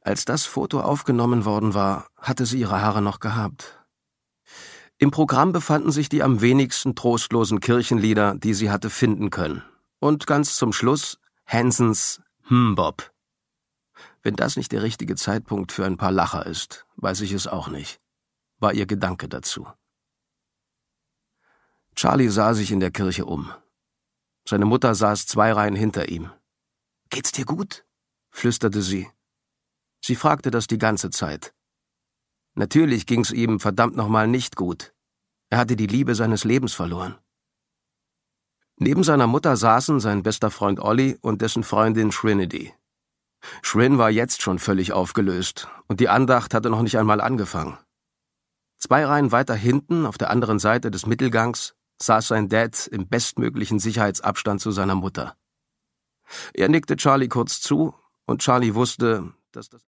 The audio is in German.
Als das Foto aufgenommen worden war, hatte sie ihre Haare noch gehabt. Im Programm befanden sich die am wenigsten trostlosen Kirchenlieder, die sie hatte finden können. Und ganz zum Schluss Hansons Bob. Wenn das nicht der richtige Zeitpunkt für ein paar Lacher ist, weiß ich es auch nicht, war ihr Gedanke dazu. Charlie sah sich in der Kirche um. Seine Mutter saß 2 Reihen hinter ihm. »Geht's dir gut?« flüsterte sie. Sie fragte das die ganze Zeit. Natürlich ging's ihm verdammt nochmal nicht gut. Er hatte die Liebe seines Lebens verloren. Neben seiner Mutter saßen sein bester Freund Ollie und dessen Freundin Trinity. Shrin war jetzt schon völlig aufgelöst und die Andacht hatte noch nicht einmal angefangen. 2 Reihen weiter hinten, auf der anderen Seite des Mittelgangs, saß sein Dad im bestmöglichen Sicherheitsabstand zu seiner Mutter. Er nickte Charlie kurz zu und Charlie wusste, dass das